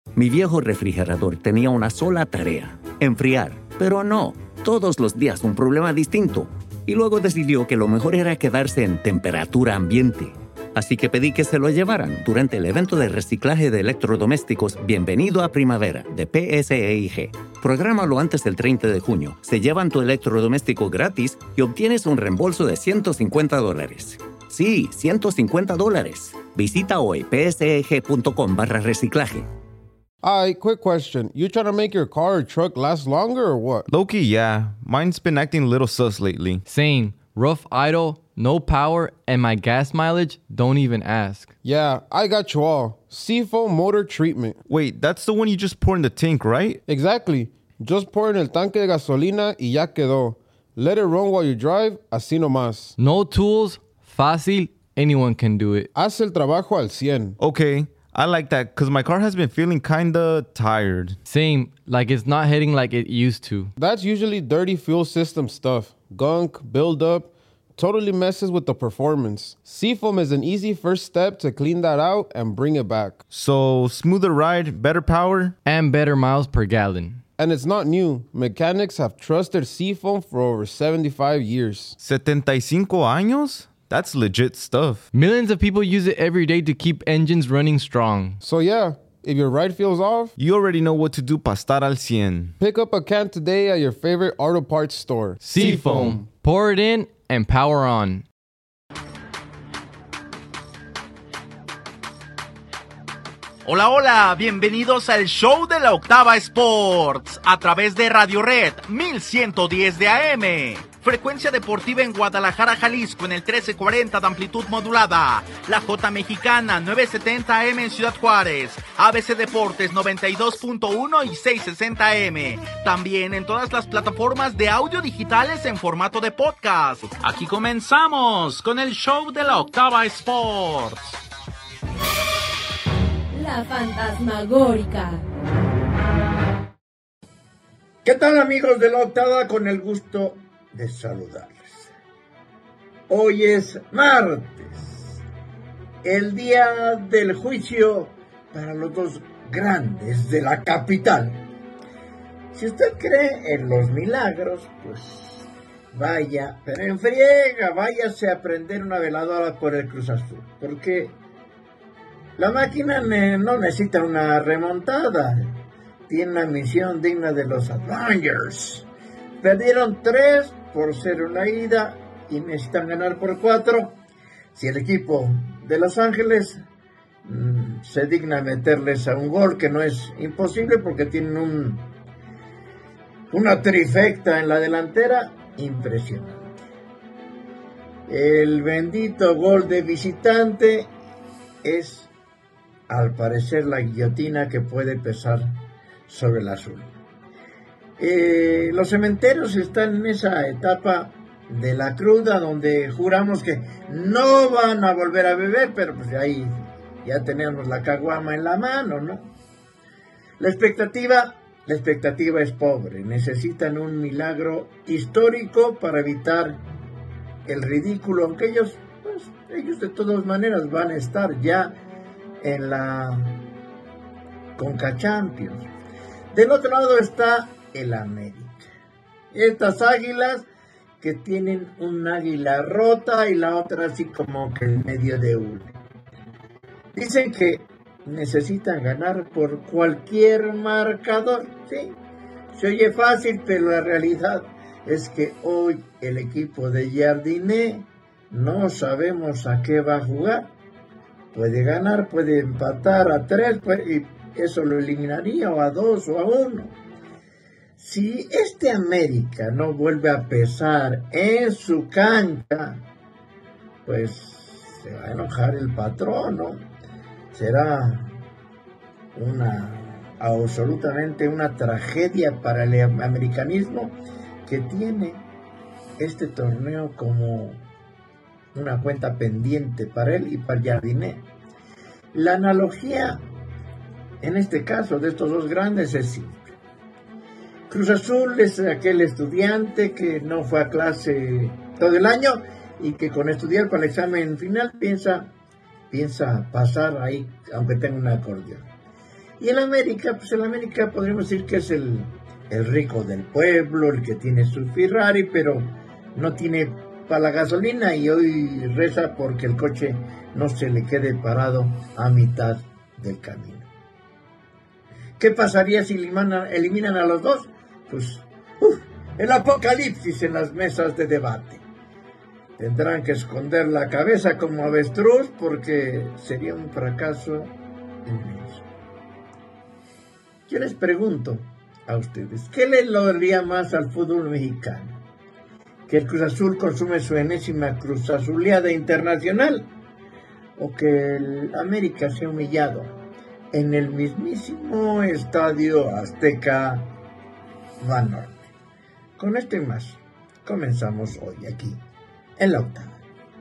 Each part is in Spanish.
Mi viejo refrigerador tenía una sola tarea, enfriar, pero no, todos los días un problema distinto. Y luego decidió que lo mejor era quedarse en temperatura ambiente. Así que pedí que se lo llevaran durante el evento de reciclaje de electrodomésticos Bienvenido a Primavera de PSEIG. Prográmalo antes del 30 de junio. Se llevan tu electrodoméstico gratis y obtienes un reembolso de $150. Sí, $150. Visita hoy pseg.com/reciclaje. Quick question. You trying to make your car or truck last longer or what? Low-key, yeah. Mine's been acting a little sus lately. Same. Rough idle, no power, and my gas mileage, don't even ask. Yeah, I got you all. Seafoam motor treatment. Wait, that's the one you just pour in the tank, right? Exactly. Just pour in el tanque de gasolina y ya quedó. Let it run while you drive, así nomás. No tools, fácil, anyone can do it. Haz el trabajo al 100. Okay, I like that because my car has been feeling kinda tired. Same, like it's not hitting like it used to. That's usually dirty fuel system stuff. Gunk, buildup, totally messes with the performance. Seafoam is an easy first step to clean that out and bring it back. So, smoother ride, better power? And better miles per gallon. And it's not new. Mechanics have trusted Seafoam for over 75 years. 75 años? That's legit stuff. Millions of people use it every day to keep engines running strong. So yeah, if your ride feels off, You already know what to do para estar al 100. pick up a can today at your favorite auto parts store. Seafoam. Pour it in and power on. Hola, hola, bienvenidos al show de la Octava Sports a través de Radio Red 1110 de AM. Frecuencia deportiva en Guadalajara, Jalisco en el 1340 de amplitud modulada. La J Mexicana 970 AM en Ciudad Juárez. ABC Deportes 92.1 y 660 AM. También en todas las plataformas de audio digitales en formato de podcast. Aquí comenzamos con el show de la Octava Sports. La Fantasmagórica. ¿Qué tal, amigos de la Octava? Con el gusto de saludarles. Hoy es martes, el día del juicio para los dos grandes de la capital. Si usted cree en los milagros, pues vaya, pero en friega, váyase a prender una veladora por el Cruz Azul, porque la máquina no necesita una remontada, tiene una misión digna de los Avengers. Perdieron 3-0 en la ida y necesitan ganar por 4. Si el equipo de Los Ángeles se digna meterles a un gol, que no es imposible porque tienen una trifecta en la delantera impresionante. El bendito gol de visitante es, al parecer, la guillotina que puede pesar sobre el azul. Los cementerios están en esa etapa de la cruda donde juramos que no van a volver a beber, pero pues ahí ya tenemos la caguama en la mano, ¿no? La expectativa es pobre. Necesitan un milagro histórico para evitar el ridículo, aunque ellos de todas maneras van a estar ya en la Conca Champions. Del otro lado está el América. Estas águilas que tienen un águila rota y la otra así como que en medio de una. Dicen que necesitan ganar por cualquier marcador. Sí, se oye fácil, pero la realidad es que hoy el equipo de Jardiné no sabemos a qué va a jugar. Puede ganar, puede empatar a 3, y eso lo eliminaría, o a 2 o a 1. Si este América no vuelve a pesar en su cancha, pues se va a enojar el patrón, ¿no? Será absolutamente una tragedia para el americanismo, que tiene este torneo como una cuenta pendiente para él y para Jardiné. La analogía en este caso de estos dos grandes es simple. Cruz Azul es aquel estudiante que no fue a clase todo el año y que con estudiar para el examen final piensa pasar ahí, aunque tenga un acordeón. Y el América, pues el América podríamos decir que es el rico del pueblo, el que tiene su Ferrari, pero no tiene para la gasolina y hoy reza porque el coche no se le quede parado a mitad del camino. ¿Qué pasaría si eliminan a los dos? Pues el apocalipsis en las mesas de debate. Tendrán que esconder la cabeza como avestruz porque sería un fracaso inmenso. Yo les pregunto a ustedes, ¿qué les dolería más al fútbol mexicano? ¿Que el Cruz Azul consume su enésima Cruz Azuleada internacional? ¿O que el América sea humillado en el mismísimo Estadio Azteca Banorte? Con esto y más, comenzamos hoy aquí, en La Octava.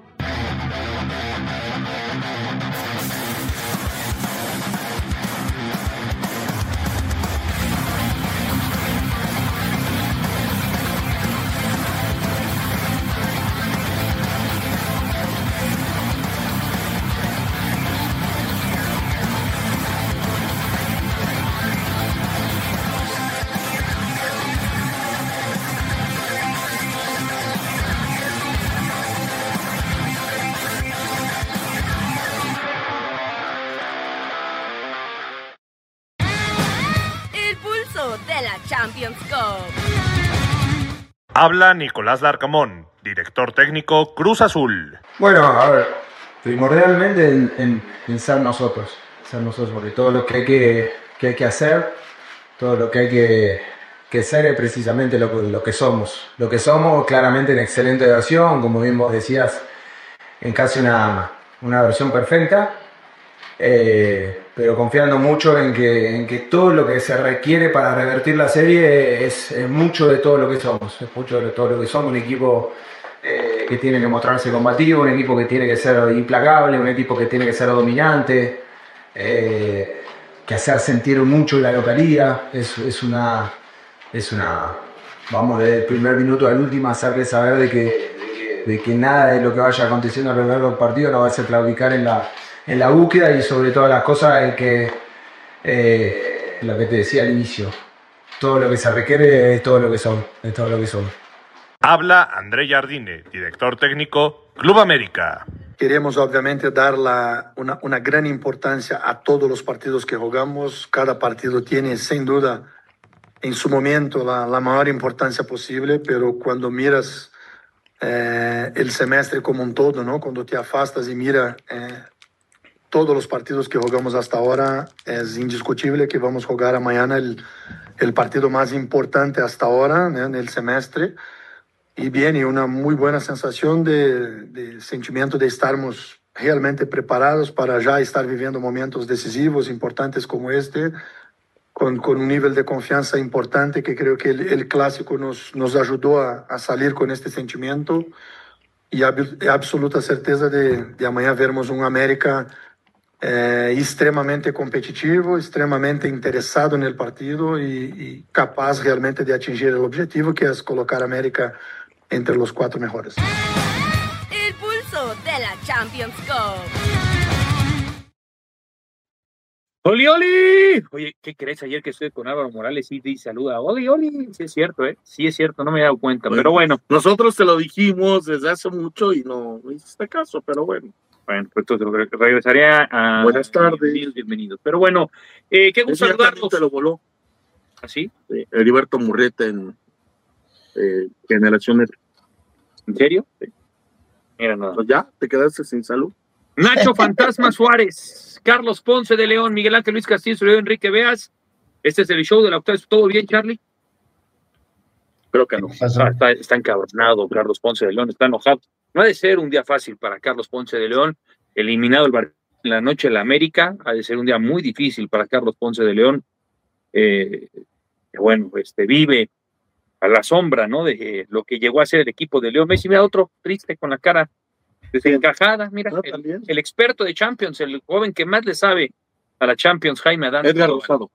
De la Champions Cup. Habla Nicolás Larcamón, director técnico Cruz Azul. Bueno, a ver, primordialmente en ser nosotros, porque todo lo que hay que hacer, todo lo que hay que ser es precisamente lo que somos. Lo que somos claramente en excelente versión, como bien vos decías, en casi una versión perfecta. Pero confiando mucho en que todo lo que se requiere para revertir la serie es mucho de todo lo que somos, es mucho de todo lo que somos, un equipo que tiene que mostrarse combativo, un equipo que tiene que ser implacable, un equipo que tiene que ser dominante, que hacer sentir mucho la localía, es una vamos desde el primer minuto al último hacerle saber de que nada de lo que vaya aconteciendo a lo largo del partido no va a hacer claudicar en la búsqueda y sobre todas las cosas es que lo que te decía al inicio, todo lo que se requiere es todo lo que son, Habla André Jardine, director técnico Club América. Queremos obviamente dar una gran importancia a todos los partidos que jugamos. Cada partido tiene sin duda en su momento la mayor importancia posible, pero cuando miras el semestre como un todo, ¿no? Cuando te afastas y miras todos los partidos que jugamos hasta ahora, es indiscutible que vamos a jugar mañana el partido más importante hasta ahora, ¿no? En el semestre, y viene una muy buena sensación de sentimiento de estarmos realmente preparados para ya estar viviendo momentos decisivos, importantes como este, con un nivel de confianza importante que creo que el clásico nos ayudó a salir con este sentimiento y absoluta certeza de amanhã vermos un América extremamente competitivo, extremamente interesado en el partido y capaz realmente de atingir el objetivo que es colocar a América entre los 4 mejores. El pulso de la Champions Cup. ¡Oli, Oli! Oye, ¿qué crees? Ayer que estuve con Álvaro Morales y saluda. ¡Oli, Oli! Sí es cierto, ¿eh? Sí es cierto, no me he dado cuenta, pero bueno. Nosotros te lo dijimos desde hace mucho y no hiciste caso, pero bueno. Bueno, pues entonces regresaré a... Buenas tardes. Bienvenidos. Pero bueno, qué gusto saludarlos. Te lo voló. ¿Así? Heriberto Murrieta en Generaciones. ¿En serio? Sí. Mira, nada. Pues ya, te quedaste sin salud. Nacho Fantasma Suárez, Carlos Ponce de León, Miguel Ángel Luis Castillo, Enrique Veas. Este es el show de la octava. ¿Todo bien, Charlie? Creo que no. Está encabronado Carlos Ponce de León, está enojado. No ha de ser un día fácil para Carlos Ponce de León, eliminado en la noche de la América, ha de ser un día muy difícil para Carlos Ponce de León. Bueno, vive a la sombra, ¿no? De lo que llegó a ser el equipo de León. Messi, mira otro triste con la cara desencajada, mira, el experto de Champions, el joven que más le sabe a la Champions, Jaime Adán. Edgar Rosado.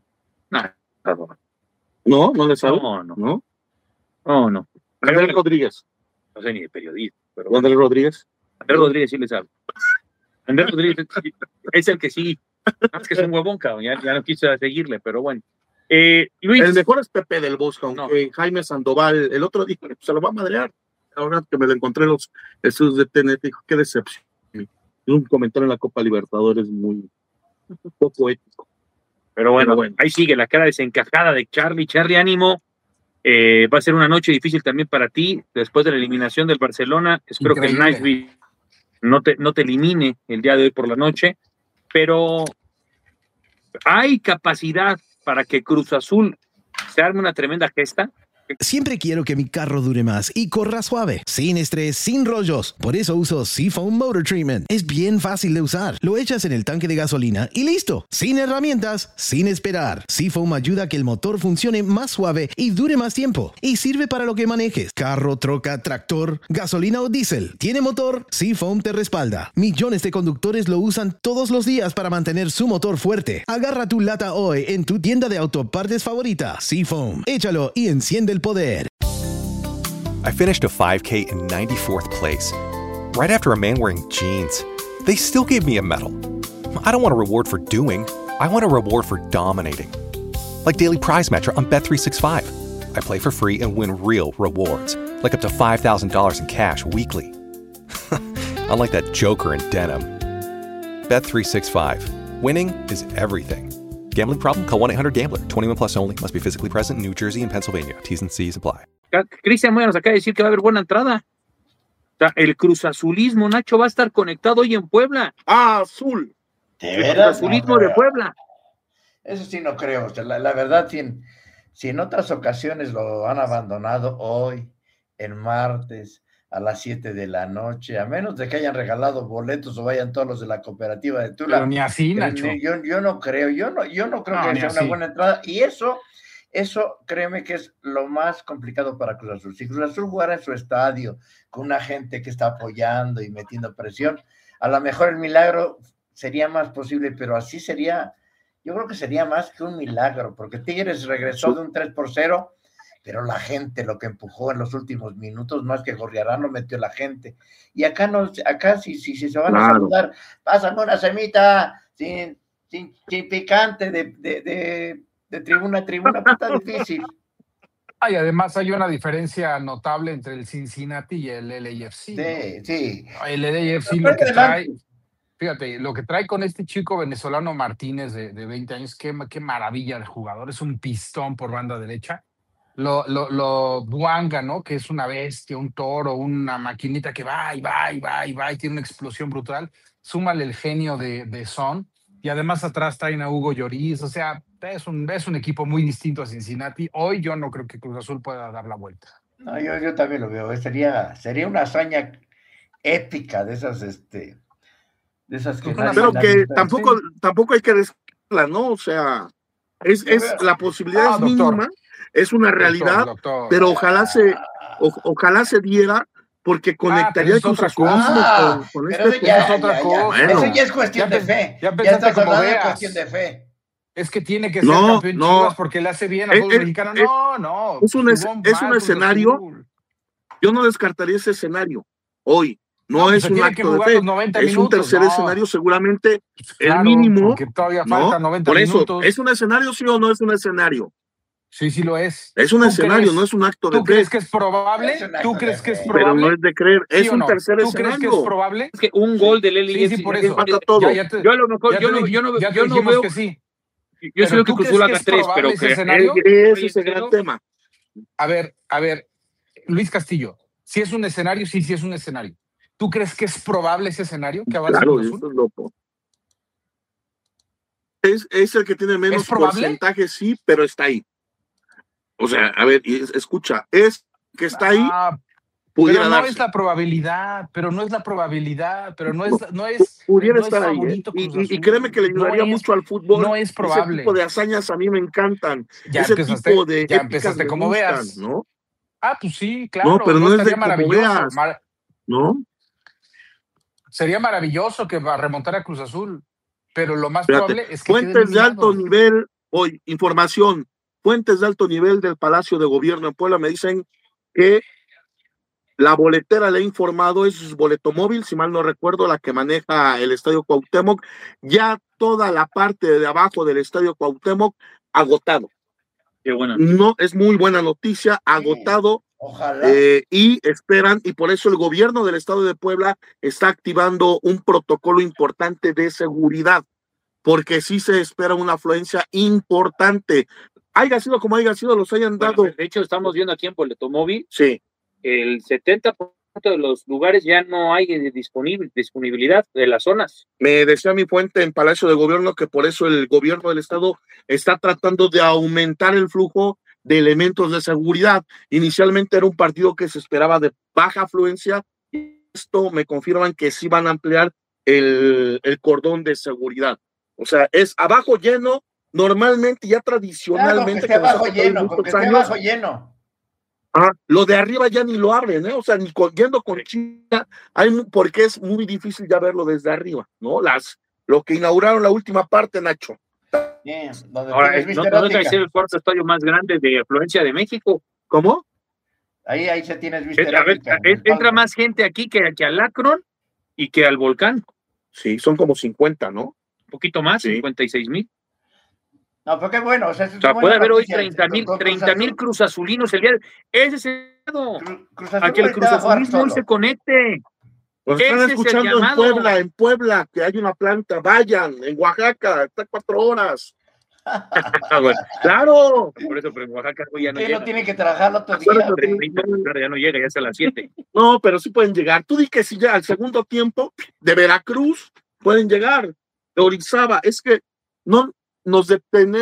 No le sabe. No. Andrés Rodríguez. No sé ni de periodismo. Pero Andrés Rodríguez. Andrés Rodríguez sí le sabe. Andrés Rodríguez es el que sí Es que es un huevón, cabrón, ya no quiso seguirle, pero bueno. Luis. El mejor es Pepe del Bosque, aunque Jaime Sandoval, el otro dijo, se lo va a madrear. Ahora que me lo encontré en los estudios de TNT, dijo, qué decepción. Un comentario en la Copa Libertadores muy poco ético. Pero bueno, ahí sigue la cara desencajada de Charlie. Charlie, ánimo. Va a ser una noche difícil también para ti, después de la eliminación del Barcelona. Espero que el Nashville no te elimine el día de hoy por la noche, pero hay capacidad para que Cruz Azul se arme una tremenda gesta. Siempre quiero que mi carro dure más y corra suave, sin estrés, sin rollos. Por eso uso Seafoam Motor Treatment. Es bien fácil de usar. Lo echas en el tanque de gasolina y listo. Sin herramientas, sin esperar. Seafoam ayuda a que el motor funcione más suave y dure más tiempo. Y sirve para lo que manejes. Carro, troca, tractor, gasolina o diésel. ¿Tiene motor? Seafoam te respalda. Millones de conductores lo usan todos los días para mantener su motor fuerte. Agarra tu lata hoy en tu tienda de autopartes favorita. Seafoam. Échalo y enciende el poder. I finished a 5K in 94th place, right after a man wearing jeans. They still gave me a medal. I don't want a reward for doing. I want a reward for dominating. Like Daily Prize Matcher on Bet365. I play for free and win real rewards, like up to $5,000 in cash weekly. Unlike that joker in denim. Bet365. Winning is everything. Gambling problem? Call 1-800-GAMBLER. 21 plus only. Must be physically present in New Jersey and Pennsylvania. T's and C's apply. Cristian Moya nos acaba de decir que va a haber buena entrada. O sea, el Cruz Azulismo, Nacho, va a estar conectado hoy en Puebla. Azul. ¿De El veras? Cruz Azulismo de Puebla. Eso sí no creo. O sea, la verdad, si en otras ocasiones lo han abandonado, hoy, el martes, a las 7 de la noche, a menos de que hayan regalado boletos o vayan todos los de la cooperativa de Tula. Pero ni así, Nacho. Yo no creo, yo no creo que sea una buena entrada. Y eso, créeme que es lo más complicado para Cruz Azul. Si Cruz Azul jugara en su estadio, con una gente que está apoyando y metiendo presión, a lo mejor el milagro sería más posible, pero así sería, yo creo que sería más que un milagro, porque Tigres regresó de un 3-0, pero la gente lo que empujó en los últimos minutos, más que Gorriarán, lo metió la gente. Y acá si se van a saludar, pásame una semita sin picante de tribuna a tribuna, pues está difícil. Y además hay una diferencia notable entre el Cincinnati y el LAFC. Sí. El LAFC lo que trae, fíjate, lo que trae con este chico venezolano Martínez de 20 años, qué maravilla de jugador, es un pistón por banda derecha. Lo Buanga, ¿no? Que es una bestia, un toro, una maquinita que va y tiene una explosión brutal. Súmale el genio de Son. Y además atrás traen a Hugo Lloris. O sea, es un equipo muy distinto a Cincinnati. Hoy yo no creo que Cruz Azul pueda dar la vuelta. No, yo también lo veo. Sería una hazaña épica de esas que pero que tampoco hay que decirla, ¿no? O sea, la posibilidad es mínima. Es una realidad, doctor. Pero ojalá se diera, porque conectaría el Cruz Azul con este. Eso ya es cuestión de fe. Ya estás hablando de cuestión de fe. Es que tiene que ser campeón Chivas porque le hace bien al fútbol mexicano. No. Es un escenario. Yo no descartaría ese escenario hoy. No es un acto de fe. Es un tercer escenario, seguramente el mínimo. Porque todavía falta 90 por minutos. Eso, ¿es un escenario, sí o no es un escenario? Sí lo es. Es un escenario, no es un acto de fe. ¿Tú crees que es probable? Pero no es de creer, es un tercer escenario. ¿Tú crees que es probable? Es que un gol del LAFC. Sí, por eso. Yo a lo mejor, yo no veo que sí. Yo creo que Cruz Azul haga 3, pero ese es el gran tema. A ver, Luis Castillo, si es un escenario, sí es un escenario. ¿Tú crees que es probable ese escenario que avance Claro, Cruz Azul? eso es loco. Es el que tiene menos porcentaje, sí, pero está ahí. O sea, a ver, escucha, es que está ahí, pudiera pero no darse. es la probabilidad, pero no es pudiera no estar es ahí, favorito Cruz Azul. y créeme que le ayudaría mucho al fútbol. No es probable. Ese tipo de hazañas a mí me encantan. Ya ese tipo de ya empezaste como gustan, veas, ¿no? Pues sí, claro. No, pero no es de como maravilloso. veas, ¿no? Sería maravilloso que va a remontar a Cruz Azul, pero lo más Fíjate, probable es que fuentes de alto nivel, hoy, información, fuentes de alto nivel del Palacio de Gobierno en Puebla me dicen que La boletera le ha informado, es boletomóvil, si mal no recuerdo, la que maneja el Estadio Cuauhtémoc, ya toda la parte de abajo del Estadio Cuauhtémoc agotado. Qué buena. No, es muy buena noticia, agotado. Ojalá. Y esperan, y por eso el gobierno del estado de Puebla está activando un protocolo importante de seguridad, porque sí se espera una afluencia importante. Haya sido como haya sido, los hayan dado. De hecho, estamos viendo aquí en Boletomóvil, sí, el 70% de los lugares ya no hay disponibilidad de las zonas. Me decía mi fuente en Palacio de Gobierno que por eso el gobierno del estado está tratando de aumentar el flujo de elementos de seguridad. Inicialmente era un partido que se esperaba de baja afluencia, y esto me confirman que sí van a ampliar el cordón de seguridad. O sea, es abajo lleno, normalmente ya tradicionalmente. Claro, abajo lleno, porque esté abajo lleno. Lo de arriba ya ni lo abren, ¿eh? O sea, ni yendo con China, porque es muy difícil ya verlo desde arriba, ¿no? Lo que inauguraron la última parte, Nacho. Ahora, ¿no debe ser el cuarto estadio más grande de afluencia de México? ¿Cómo? Ahí se tienes vista erótica. Entra más gente aquí que al Akron y que al Volcán. Sí, son como 50, ¿no? Un poquito más, sí. 56,000. No, pero qué bueno. O sea, puede haber hoy 30,000 cruzazulinos el día de... Ese es el miedo. A que el cruzazulismo hoy se conecte. Los están escuchando en Puebla, que hay una planta, vayan, en Oaxaca, está 4 horas. Bueno, claro. Por eso, pero en Oaxaca hoy ya no llega. No tiene que trabajar el otro día. Ya no llega, ya es a las 7. No, pero sí pueden llegar. Tú di que si ya al segundo tiempo de Veracruz pueden llegar. De Orizaba. Es que no nos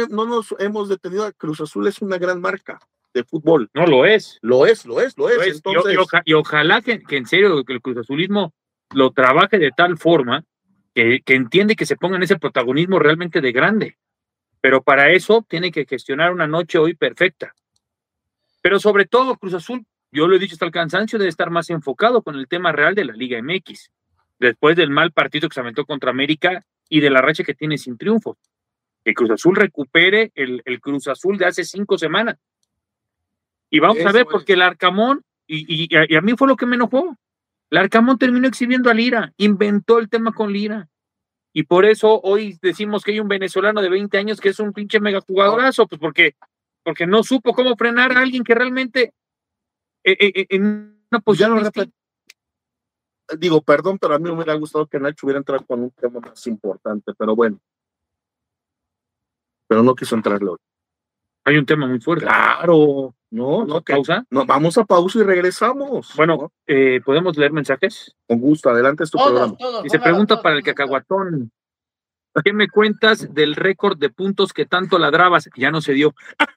hemos detenido. Cruz Azul es una gran marca de fútbol. No, lo es. Lo es. Entonces... y ojalá que en serio que el cruzazulismo lo trabaje de tal forma que entiende que se ponga en ese protagonismo realmente de grande. Pero para eso tiene que gestionar una noche hoy perfecta. Pero sobre todo Cruz Azul, yo lo he dicho hasta el cansancio, debe estar más enfocado con el tema real de la Liga MX, después del mal partido que se aventó contra América y de la racha que tiene sin triunfos. Que Cruz Azul recupere el Cruz Azul de hace 5 semanas. Y vamos a ver, porque el Arcamón, y a mí fue lo que me enojó, el Arcamón terminó exhibiendo a Lira, inventó el tema con Lira. Y por eso hoy decimos que hay un venezolano de 20 años que es un pinche mega jugadorazo, pues porque no supo cómo frenar a alguien que realmente en una posición digo, perdón, pero a mí me hubiera gustado que Nacho hubiera entrado con un tema más importante, pero bueno. Pero no quiso entrarle hoy. Hay un tema muy fuerte. Claro, no. ¿Pausa? No, vamos a pausa y regresamos. Bueno, ¿podemos leer mensajes? Con gusto, adelante es tu programa. Y se pregunta para el cacahuatón, ¿qué me cuentas del récord de puntos que tanto ladrabas? Ya no se dio.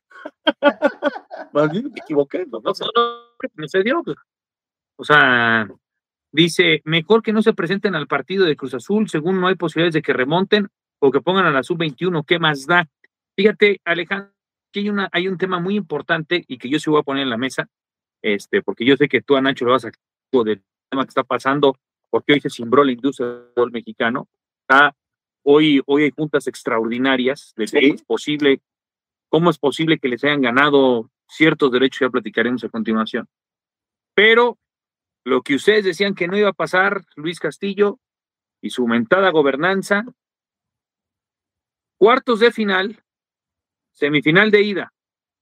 Más bien me equivoqué. No se dio. O sea, dice, mejor que no se presenten al partido de Cruz Azul, según no hay posibilidades de que remonten o que pongan a la sub-21, ¿qué más da? Fíjate, Alejandro, que hay un tema muy importante y que yo sí voy a poner en la mesa, porque yo sé que tú a Nacho le vas a del tema que está pasando, porque hoy se cimbró la industria del fútbol mexicano. Hoy hay juntas extraordinarias de cómo es posible que les hayan ganado ciertos derechos, ya platicaremos a continuación. Pero lo que ustedes decían que no iba a pasar, Luis Castillo y su mentada gobernanza, cuartos de final, semifinal de ida.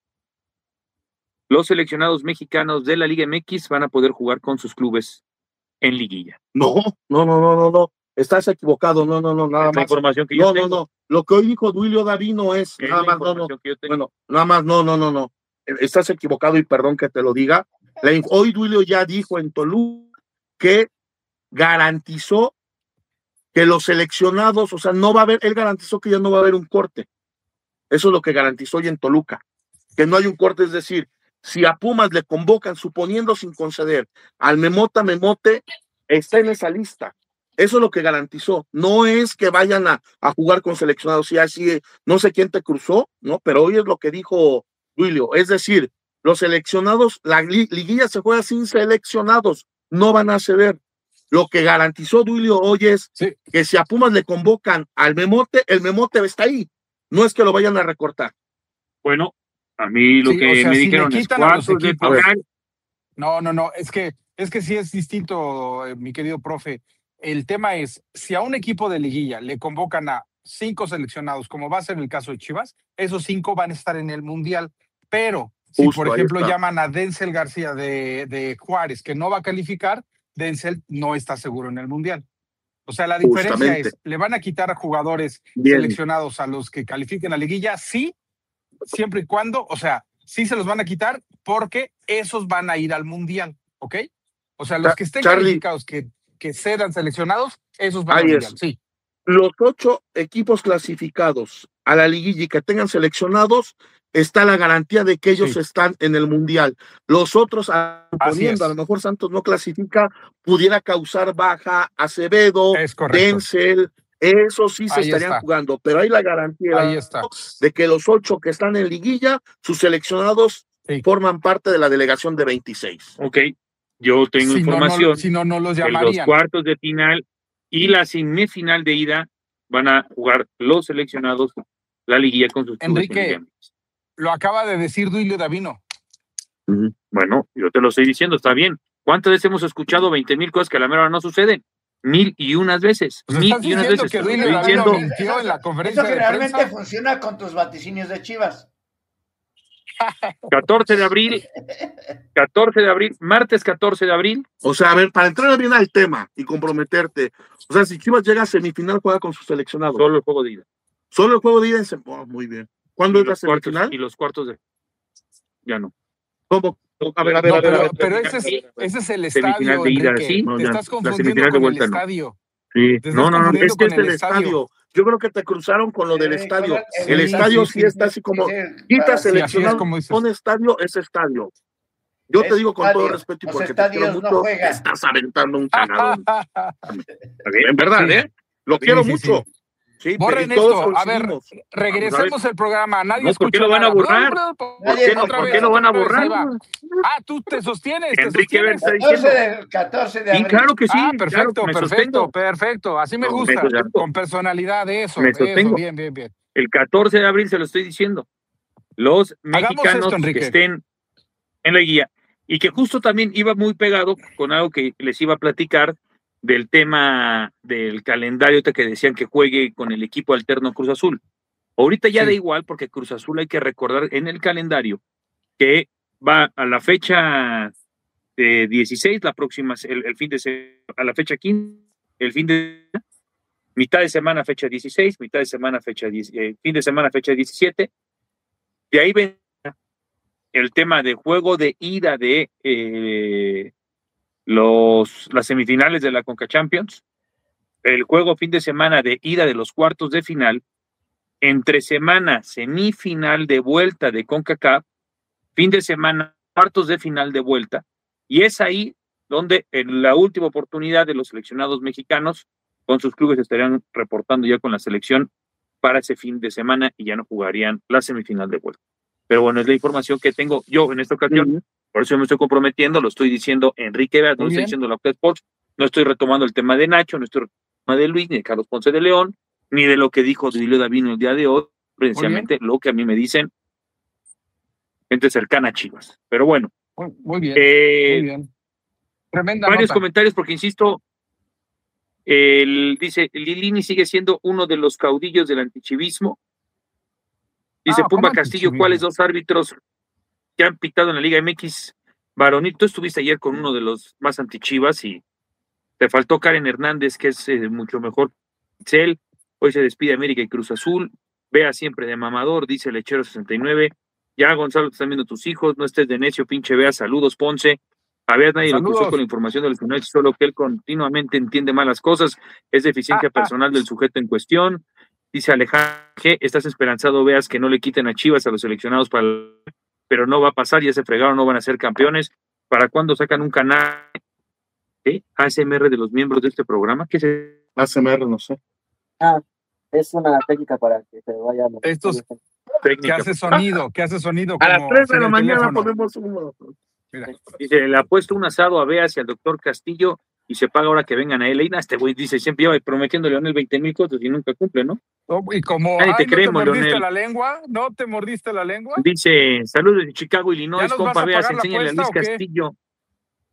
Los seleccionados mexicanos de la Liga MX van a poder jugar con sus clubes en liguilla. No. Estás equivocado, no, nada más. La información que yo tengo. No. Lo que hoy dijo Duilio David no es, nada más, no. Bueno, nada más, no. Estás equivocado y perdón que te lo diga. Hoy Duilio ya dijo en Toluca que garantizó que los seleccionados, o sea, no va a haber, él garantizó que ya no va a haber un corte. Eso es lo que garantizó hoy en Toluca, que no hay un corte, es decir, si a Pumas le convocan, suponiendo sin conceder, al Memote, está en esa lista. Eso es lo que garantizó. No es que vayan a jugar con seleccionados. Y así, no sé quién te cruzó, ¿no? Pero hoy es lo que dijo Duilio. Es decir, los seleccionados, la liguilla se juega sin seleccionados, no van a ceder. Lo que garantizó Duilio hoy es que si a Pumas le convocan al Memote, el Memote está ahí. No es que lo vayan a recortar. Bueno, a mí lo que me dijeron es cuartos de final. No, es que Es que sí es distinto, mi querido profe. El tema es, si a un equipo de liguilla le convocan a 5 seleccionados, como va a ser el caso de Chivas, esos 5 van a estar en el Mundial. Pero si, Justo, por ahí ejemplo, está. llaman a Denzel García de Juárez, que no va a calificar, Denzel no está seguro en el Mundial. O sea, la diferencia Justamente. es, ¿le van a quitar a jugadores Bien. seleccionados a los que califiquen a liguilla? Sí, siempre y cuando, o sea, sí se los van a quitar porque esos van a ir al Mundial, ¿ok? O sea, los que estén Charlie. calificados, que sean seleccionados, esos van al Ahí Mundial, es. sí. Los 8 equipos clasificados a la liguilla y que tengan seleccionados, está la garantía de que ellos están en el Mundial. Los otros, suponiendo, a lo mejor Santos no clasifica, pudiera causar baja Acevedo, Denzel, esos sí se Ahí estarían está. jugando, pero hay la garantía Ahí está. de que los 8 que están en liguilla, sus seleccionados forman parte de la delegación de 26. Ok, yo tengo Si no, información si no los que los llamarían. cuartos de final y la semifinal de ida van a jugar los seleccionados la liguilla con sus clubes. Enrique, lo acaba de decir Duilio Davino. Bueno, yo te lo estoy diciendo, está bien. ¿Cuántas veces hemos escuchado 20,000 cosas que a la mera hora no suceden? 1,001 veces. Pues 1,001 estás diciendo veces. que Te lo Duilio estoy Davino diciendo. mintió en la conferencia Eso de generalmente prensa. funciona con tus vaticinios de Chivas. 14 de abril, martes 14 de abril. O sea, a ver, para entrar bien al tema y comprometerte, o sea, si Chivas llega a semifinal, juega con sus seleccionados. Solo el juego de ida. Solo el juego de ida muy bien. ¿Cuándo es la semifinal? Y los cuartos de... Ya no. ¿Cómo? A ver. Pero ese es el Semifinal estadio, de ida, Enrique. sí. Te estás La confundiendo semifinal de con el vuelta, no. estadio. Sí. Te estás No, confundiendo Es que con es el estadio. Yo creo que te cruzaron con lo del estadio. El estadio sí está así como quita seleccionado, pone estadio, es estadio. Yo te digo con todo respeto y porque te quiero mucho, estás aventando un canadón. En verdad, ¿eh? Lo quiero mucho. Sí, Borren y todos esto. A ver, coincidimos. regresemos al programa. Nadie No, ¿por qué escuchó lo van a nada. borrar? ¿Por qué lo van a borrar? Ahí va. Ah, tú te sostienes. Enrique Ver está 14 de abril. claro que sí. Ah, perfecto, claro, me sostengo. perfecto. Así me No, gusta. me sostengo. Con personalidad, eso. Me Eso, sostengo. bien. El 14 de abril se lo estoy diciendo. Los mexicanos esto, Enrique. que estén en la guía. Y que justo también iba muy pegado con algo que les iba a platicar del tema del calendario que decían que juegue con el equipo alterno Cruz Azul. Ahorita ya da igual porque Cruz Azul hay que recordar en el calendario que va a la fecha 16, la próxima, el fin de semana, a la fecha 15, el fin de mitad de semana fecha 16, mitad de semana fecha 10, fin de semana fecha 17. De ahí ven el tema de juego de ida de las semifinales de la Conca Champions, el juego fin de semana de ida de los cuartos de final, entre semana semifinal de vuelta de CONCACAF, fin de semana cuartos de final de vuelta, y es ahí donde en la última oportunidad de los seleccionados mexicanos con sus clubes estarían reportando ya con la selección para ese fin de semana y ya no jugarían la semifinal de vuelta. Pero bueno, es la información que tengo yo en esta ocasión. Por eso me estoy comprometiendo, lo estoy diciendo Enrique Vaz, no lo estoy diciendo la Octa Sports, no estoy retomando el tema de Nacho, no estoy retomando el tema de Luis, ni de Carlos Ponce de León, ni de lo que dijo Duilio Davino el día de hoy, precisamente lo que a mí me dicen gente cercana a Chivas. Pero bueno. Muy bien. Tremenda varios nota. comentarios, porque insisto, dice, Lilini sigue siendo uno de los caudillos del antichivismo. Dice Pumba Castillo, ¿cuáles 2 árbitros que han pitado en la Liga MX varonil? Tú estuviste ayer con uno de los más antichivas y te faltó Karen Hernández, que es mucho mejor que él. Hoy se despide América y Cruz Azul. Vea siempre de mamador, dice Lechero 69. Ya, Gonzalo, te están viendo tus hijos. No estés de necio, pinche Vea. Saludos, Ponce. A ver, nadie lo cruzó con la información del final, solo que él continuamente entiende malas cosas. Es deficiencia personal del sujeto en cuestión. Dice Alejandro G, estás esperanzado, Veas, que no le quiten a Chivas a los seleccionados pero no va a pasar, ya se fregaron, no van a ser campeones. ¿Para cuándo sacan un canal ASMR de los miembros de este programa? ¿Qué es ASMR? No sé. Es una técnica para que se vaya a... Estos que hace sonido, a las como 3 de la el mañana teléfono. ponemos uno. Mira. Dice, le apuesto un asado a Veas y al doctor Castillo y se paga ahora que vengan a él. Este güey dice, siempre lleva prometiendo a Leonel 20,000 cosas y nunca cumple, ¿no? Y como, Nadie te ¿no creemos, te mordiste Leonel. la lengua? ¿No te mordiste la lengua? Dice, saludos de Chicago, Illinois, ¿Ya nos vas compa a Veas, pagar la enséñale a Luis apuesta o qué? Castillo.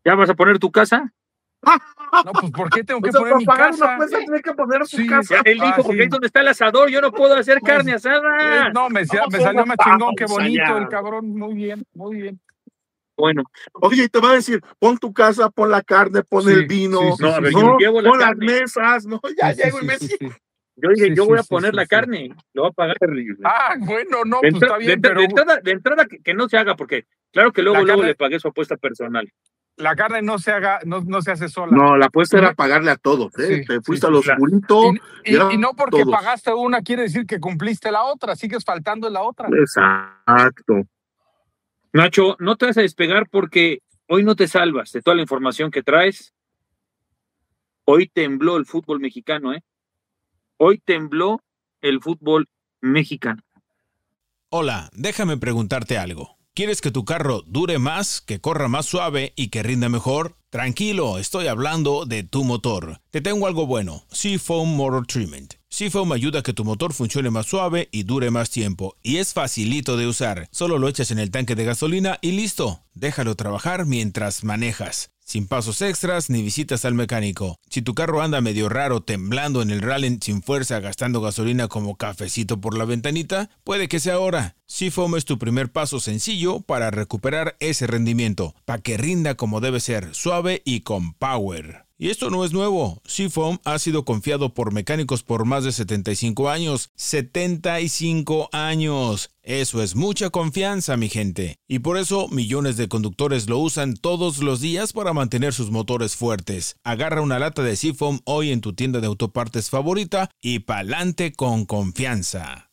¿Ya vas a poner tu casa? No, pues ¿por qué tengo que O sea, poner mi para pagar casa? una cuesta tiene que poner su Sí, casa. Él dijo, porque ahí es donde está el asador, yo no puedo hacer Pues, carne asada. No, me salió más chingón que bonito el cabrón. Muy bien, muy bien. Bueno. Oye, y te va a decir, pon tu casa, pon la carne, pon el vino, No, a ver, yo llevo la pon las carne. mesas, no, ya llego y me Yo dije, Sí, yo sí, voy a sí, poner sí, la sí. carne, lo voy a pagar. Ah, bueno, no, De pues está bien, pero de entrada que no se haga, porque claro que luego carne- le pagué su apuesta personal. la carne no se hace sola. No, la apuesta era pagarle a todos, ¿eh? Sí, Te fuiste sí, a lo sí. oscurito. Y no porque todos. pagaste una quiere decir que cumpliste la otra, sigues faltando en la otra. Exacto. Nacho, no te vas a despegar porque hoy no te salvas de toda la información que traes. Hoy tembló el fútbol mexicano, ¿eh? Hoy tembló el fútbol mexicano. Hola, déjame preguntarte algo. ¿Quieres que tu carro dure más, que corra más suave y que rinda mejor? Tranquilo, estoy hablando de tu motor. Te tengo algo bueno, Seafoam Motor Treatment. Seafoam ayuda a que tu motor funcione más suave y dure más tiempo. Y es facilito de usar. Solo lo echas en el tanque de gasolina y listo. Déjalo trabajar mientras manejas. Sin pasos extras ni visitas al mecánico. Si tu carro anda medio raro, temblando en el rally sin fuerza, gastando gasolina como cafecito por la ventanita, puede que sea ahora. Seafoam es tu primer paso sencillo para recuperar ese rendimiento, para que rinda como debe ser, suave y con power. Y esto no es nuevo. Seafoam ha sido confiado por mecánicos por más de 75 años. ¡75 años! Eso es mucha confianza, mi gente. Y por eso millones de conductores lo usan todos los días para mantener sus motores fuertes. Agarra una lata de Seafoam hoy en tu tienda de autopartes favorita y pa'lante con confianza.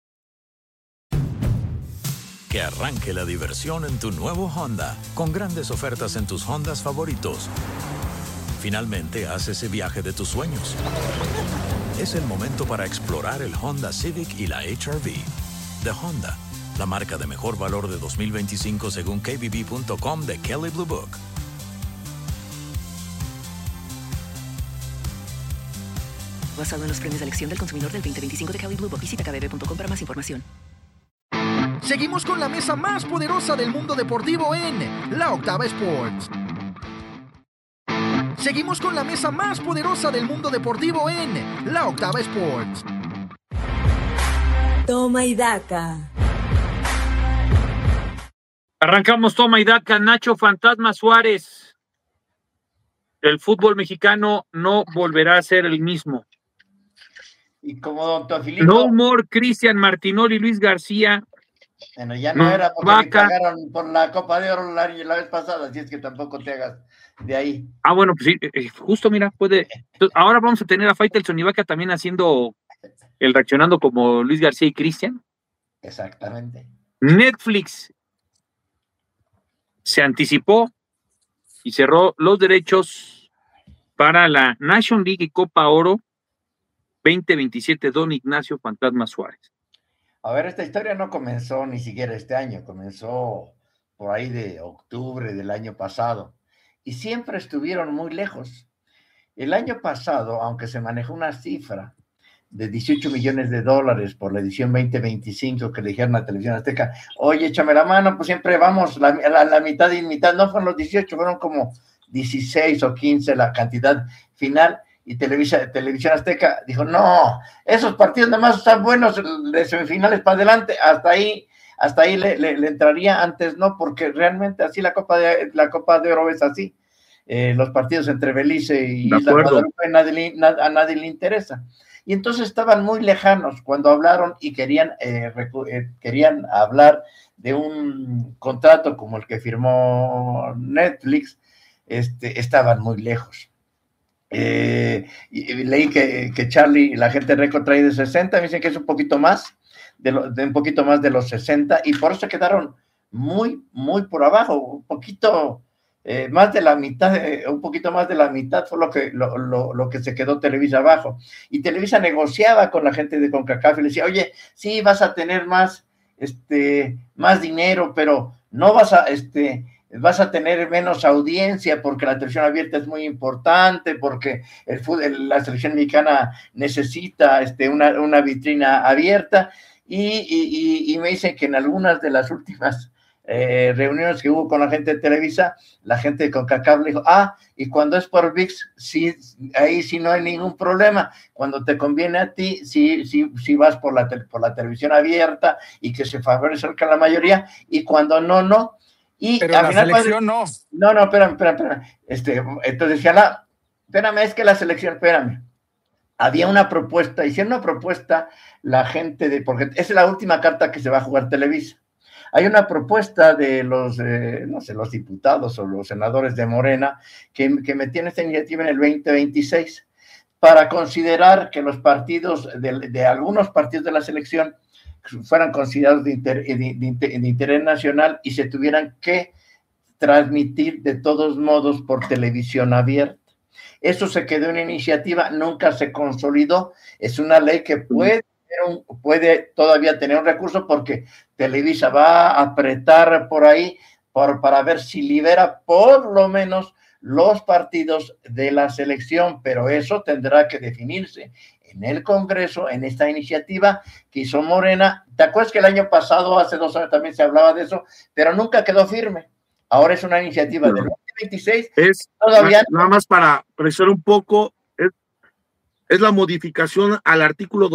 Que arranque la diversión en tu nuevo Honda, con grandes ofertas en tus Hondas favoritos. Finalmente haz ese viaje de tus sueños. Es el momento para explorar el Honda Civic y la HR-V. De Honda, la marca de mejor valor de 2025 según KBB.com de Kelley Blue Book. Basado en los premios de elección del consumidor del 2025 de Kelley Blue Book. Visita kbb.com para más información. Seguimos con la mesa más poderosa del mundo deportivo en La Octava Sports. Seguimos con la mesa más poderosa del mundo deportivo en La Octava Sports. Toma y daca. Arrancamos toma y daca. Nacho Fantasma Suárez. El fútbol mexicano no volverá a ser el mismo. Y como don Teofilito. No more Cristian Martinoli y Luis García. Bueno, ya no era porque me pagaron por la Copa de Oro la vez pasada, así es que tampoco te hagas de ahí. Ah, bueno, pues sí, justo mira, puede. Ahora vamos a tener a Faitelson y Vaca también haciendo el reaccionando como Luis García y Cristian. Exactamente. Netflix se anticipó y cerró los derechos para la National League y Copa Oro 2027, don Ignacio Fantasma Suárez. A ver, esta historia no comenzó ni siquiera este año, comenzó por ahí de octubre del año pasado y siempre estuvieron muy lejos. El año pasado, aunque se manejó una cifra de $18 millones por la edición 2025 que le dijeron a Televisión Azteca, oye, échame la mano, pues siempre vamos la mitad y mitad, no fueron los 18, fueron como 16 o 15 la cantidad final. Y Televisión Azteca dijo, no, esos partidos nada más están buenos de semifinales para adelante, hasta ahí le entraría, antes no, porque realmente así la Copa de Oro es así. Los partidos entre Belice y Isla Guadalupe a nadie le interesa. Y entonces estaban muy lejanos cuando hablaron y querían hablar de un contrato como el que firmó Netflix, estaban muy lejos. Y leí que Charlie, la gente récord trae de 60, me dicen que es un poquito más un poquito más de los 60 y por eso quedaron muy por abajo, un poquito más de la mitad, un poquito más de la mitad fue lo que se quedó Televisa abajo. Y Televisa negociaba con la gente de CONCACAF y le decía, oye, sí vas a tener más dinero, pero no vas a tener menos audiencia porque la televisión abierta es muy importante, porque la selección mexicana necesita una vitrina abierta y me dicen que en algunas de las últimas reuniones que hubo con la gente de Televisa, la gente de CONCACAF le dijo, y cuando es por ViX, sí, ahí sí no hay ningún problema. Cuando te conviene a ti, sí vas por la televisión abierta y que se favorezca la mayoría, y cuando no. Y pero la selección no. No, espérame. Entonces decía, espérame, es que la selección, espérame. Había una propuesta, hicieron una propuesta la gente porque es la última carta que se va a jugar Televisa. Hay una propuesta de los, los diputados o los senadores de Morena que metían esta iniciativa en el 2026 para considerar que los partidos de algunos partidos de la selección fueran considerados de interés nacional y se tuvieran que transmitir de todos modos por televisión abierta. Eso se quedó en una iniciativa, nunca se consolidó. Es una ley que puede todavía tener un recurso porque Televisa va a apretar por ahí para ver si libera por lo menos los partidos de la selección, pero eso tendrá que definirse en el Congreso, en esta iniciativa que hizo Morena. ¿Te acuerdas que el año pasado, hace 2 años también se hablaba de eso, pero nunca quedó firme? Ahora es una iniciativa del 2026. Todavía nada más para precisar un poco, es la modificación al artículo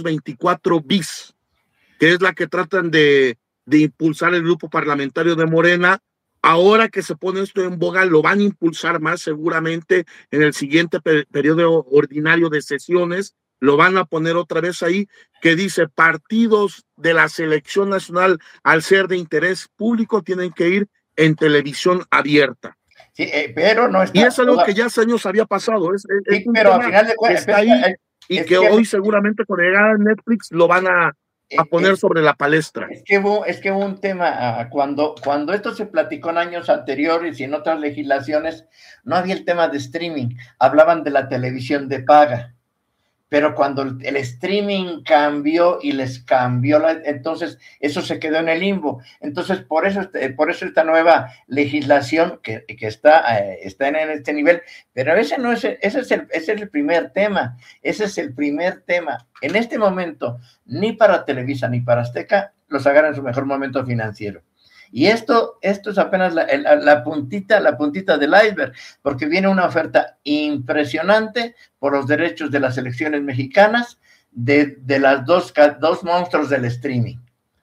224 bis, que es la que tratan de impulsar el grupo parlamentario de Morena. Ahora que se pone esto en boga, lo van a impulsar más seguramente en el siguiente periodo ordinario de sesiones. Lo van a poner otra vez ahí, que dice partidos de la selección nacional, al ser de interés público, tienen que ir en televisión abierta. Sí, pero no está. Y es algo que ya hace años había pasado. Es pero al final de cuentas está ahí y que hoy seguramente con la llegada de Netflix lo van a poner sobre la palestra. Es que hubo un tema, cuando esto se platicó en años anteriores y en otras legislaciones, no había el tema de streaming, hablaban de la televisión de paga. Pero cuando el streaming cambió y les cambió, entonces eso se quedó en el limbo. Entonces, por eso esta nueva legislación que está en este nivel, pero ese es el primer tema. Ese es el primer tema. En este momento, ni para Televisa ni para Azteca los agarran en su mejor momento financiero. Y esto es apenas la puntita del iceberg, porque viene una oferta impresionante por los derechos de las selecciones mexicanas de las dos monstruos del streaming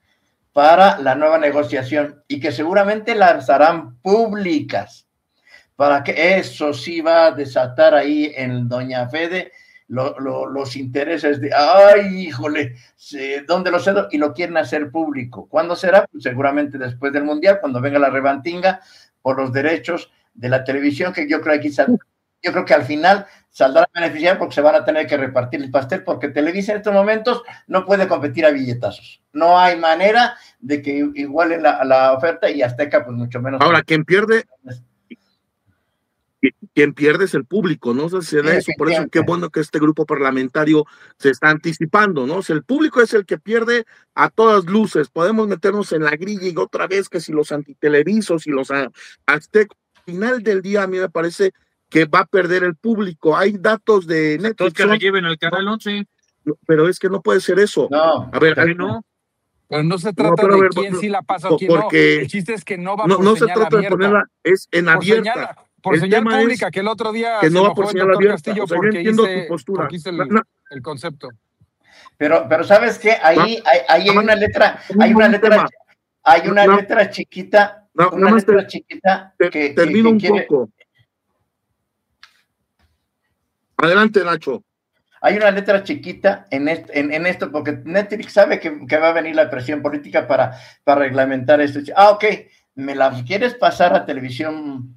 para la nueva negociación y que seguramente las harán públicas para que eso sí va a desatar ahí en Doña Fede los intereses de, híjole, ¿dónde lo cedo? Y lo quieren hacer público. ¿Cuándo será? Pues seguramente después del Mundial, cuando venga la revantinga por los derechos de la televisión, que yo creo que al final saldrá a beneficiar porque se van a tener que repartir el pastel, porque Televisa en estos momentos no puede competir a billetazos. No hay manera de que igualen la oferta y Azteca pues mucho menos. Ahora, quien pierde es el público, ¿no? O sea, eso, por eso qué bueno que este grupo parlamentario se está anticipando, ¿no? O sea, el público es el que pierde a todas luces. Podemos meternos en la grilla y otra vez que si los antitelevisos y los aztecos, al final del día a mí me parece que va a perder el público. Hay datos de Netflix. Entonces que le lleven al canal 11. No, pero es que no puede ser eso. No, a ver, no. Pero no se trata de quién sí la pasa o quién no. El chiste es que no va por no señal se trata abierta. de ponerla, es en abierta. Por señal pública, que el otro día que no va se por enojó el señal doctor abierta. Castillo O sea, yo porque entiendo tu postura. hice el concepto. Pero ¿sabes qué? Ahí hay una letra, hay una letra chiquita, que termino un quiere... poco. Adelante, Nacho. Hay una letra chiquita en esto, porque Netflix sabe que va a venir la presión política para reglamentar esto. Ok, me la quieres pasar a televisión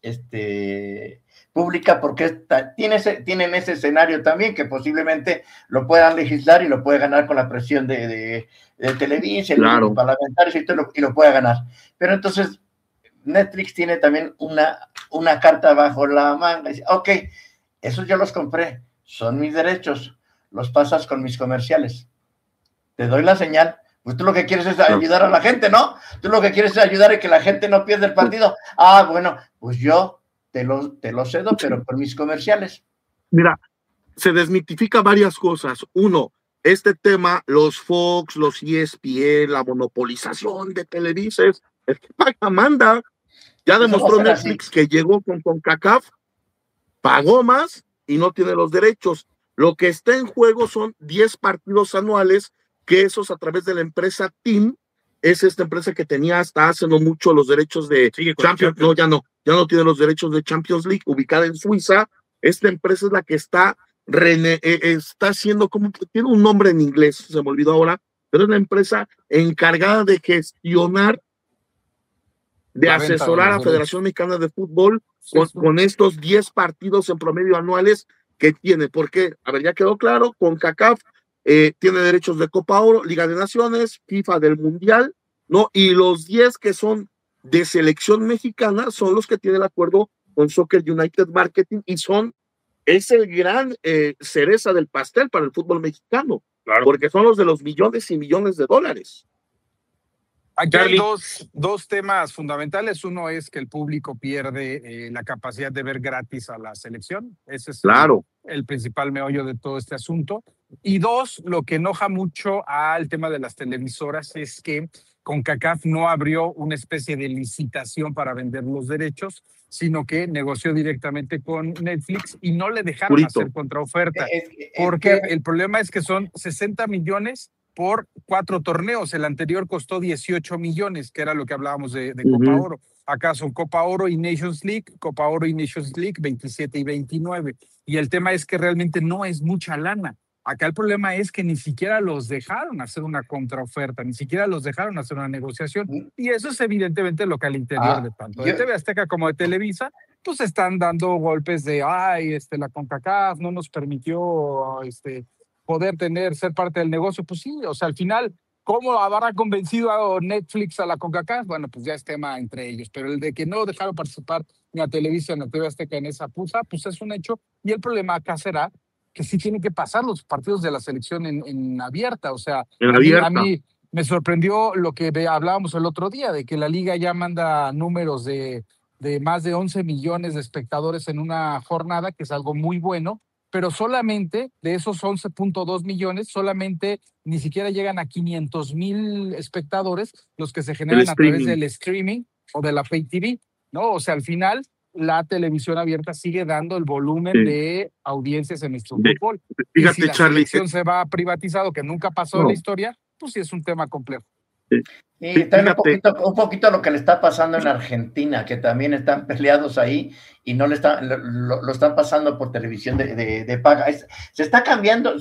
pública porque tienen ese escenario también que posiblemente lo puedan legislar y lo puede ganar con la presión de Televisa, claro, los parlamentarios y lo puede ganar. Pero entonces Netflix tiene también una carta bajo la manga. Dice, ok, esos yo los compré, son mis derechos, los pasas con mis comerciales. Te doy la señal. Pues tú lo que quieres es ayudar a la gente, ¿no? Tú lo que quieres es ayudar a que la gente no pierda el partido. Bueno, pues yo te lo cedo, pero por mis comerciales. Mira, se desmitifica varias cosas. Uno, este tema, los Fox, los ESPN, la monopolización de Televisa, es que paga, manda. Ya demostró Netflix que llegó con CONCACAF, pagó más y no tiene los derechos. Lo que está en juego son 10 partidos anuales, que esos a través de la empresa TIM, es esta empresa que tenía hasta hace no mucho los derechos de Champions, ya no tiene los derechos de Champions League, ubicada en Suiza. Esta empresa es la que está haciendo, como tiene un nombre en inglés, se me olvidó ahora, pero es la empresa encargada de gestionar, de asesorar a la Federación Mexicana de Fútbol con estos 10 partidos en promedio anuales que tiene. Porque, a ver, ya quedó claro, CONCACAF tiene derechos de Copa Oro, Liga de Naciones, FIFA del Mundial, ¿no? Y los 10 que son de selección mexicana son los que tiene el acuerdo con Soccer United Marketing y es el gran cereza del pastel para el fútbol mexicano, porque son los de los millones y millones de dólares. Aquí hay dos temas fundamentales. Uno es que el público pierde la capacidad de ver gratis a la selección. Ese es el principal meollo de todo este asunto. Y dos, lo que enoja mucho al tema de las televisoras es que CONCACAF no abrió una especie de licitación para vender los derechos, sino que negoció directamente con Netflix y no le dejaron hacer contraoferta. Porque el problema es que son 60 millones por 4 torneos. El anterior costó 18 millones, que era lo que hablábamos de Copa Oro. Acá son Copa Oro y Nations League, Copa Oro y Nations League 27 y 29. Y el tema es que realmente no es mucha lana. Acá el problema es que ni siquiera los dejaron hacer una contraoferta, ni siquiera los dejaron hacer una negociación. Y eso es evidentemente lo que al interior de tanto de TV Azteca como de Televisa, pues están dando golpes de, la CONCACAF no nos permitió poder ser parte del negocio. Pues sí, o sea, al final, ¿cómo habrá convencido a Netflix a la CONCACAF? Bueno, pues ya es tema entre ellos, pero el de que no dejaron participar ni a Televisa ni a TV Azteca en esa puja, pues es un hecho. Y el problema acá será que sí tienen que pasar los partidos de la selección en abierta. O sea, a mí me sorprendió lo que hablábamos el otro día, de que la liga ya manda números de más de 11 millones de espectadores en una jornada, que es algo muy bueno, pero solamente de esos 11.2 millones, solamente ni siquiera llegan a 500,000 espectadores los que se generan a través del streaming o de la Pay TV, ¿no? O sea, al final la televisión abierta sigue dando el volumen de audiencias en nuestro fútbol. Fíjate, y si la Charlie, selección se va privatizado, que nunca pasó en la historia, pues sí es un tema complejo. Y también un poquito lo que le está pasando en Argentina, que también están peleados ahí y no lo están pasando por televisión de paga. Se está cambiando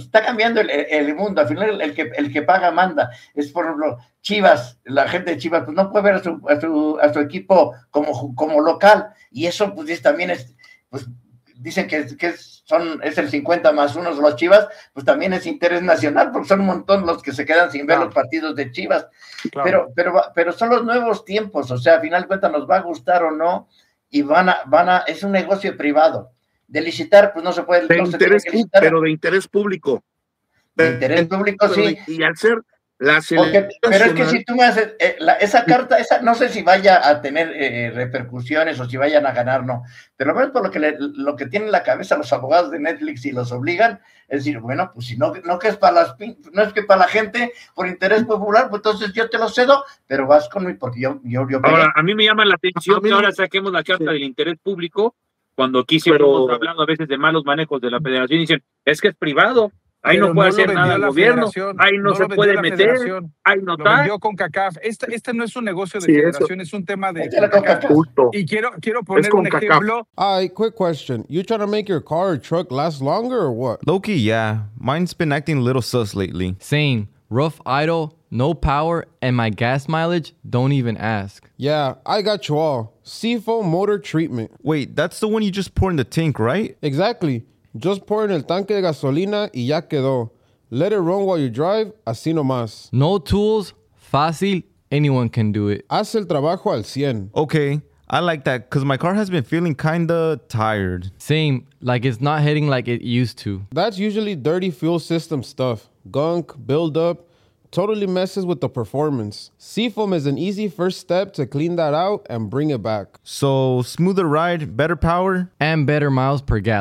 el mundo. Al final el que paga manda. Es, por ejemplo, Chivas, la gente de Chivas pues no puede ver a su equipo como local, y eso pues también es, pues dicen que es el 50 más 1 de los Chivas, pues también es interés nacional, porque son un montón los que se quedan sin ver los partidos de Chivas. Claro. Pero son los nuevos tiempos, o sea, a final de cuentas nos va a gustar o no, y es un negocio privado. De licitar, pues no se puede. Pero de interés público. De interés público, sí. Y al ser la selección. Pero es que si tú me haces esa carta, no sé si vaya a tener repercusiones o si vayan a ganar, no. Pero lo menos por lo que tienen en la cabeza los abogados de Netflix y los obligan, es decir, bueno, pues si no que es para no es que para la gente por interés popular, pues entonces yo te lo cedo, pero vas conmigo porque yo ahora, a mí me llama la atención que ahora saquemos la carta del interés público, cuando aquí siempre hemos hablado a veces de malos manejos de la federación y dicen, es que es privado. Ahí no puede hacer nada el gobierno, ahí no se puede meter, ahí no está. Lo vendió CONCACAF. Este no es un negocio de federación, es un tema de CONCACAF. Y quiero poner un ejemplo. Quick question. You trying to make your car or truck last longer or what? Low-key, yeah. Mine's been acting a little sus lately. Same. Rough idle, no power, and my gas mileage, don't even ask. Yeah, I got you all. Seafoam motor treatment. Wait, that's the one you just pour in the tank, right? Exactly. Just pour en el tanque de gasolina y ya quedó. Let it run while you drive, así nomás. No tools, fácil, anyone can do it. Haz el trabajo al 100. Okay, I like that because my car has been feeling kinda tired. Same, like it's not hitting like it used to. That's usually dirty fuel system stuff. Gunk, buildup, totally messes with the performance. Seafoam is an easy first step to clean that out and bring it back. So, smoother ride, better power? And better miles per gallon.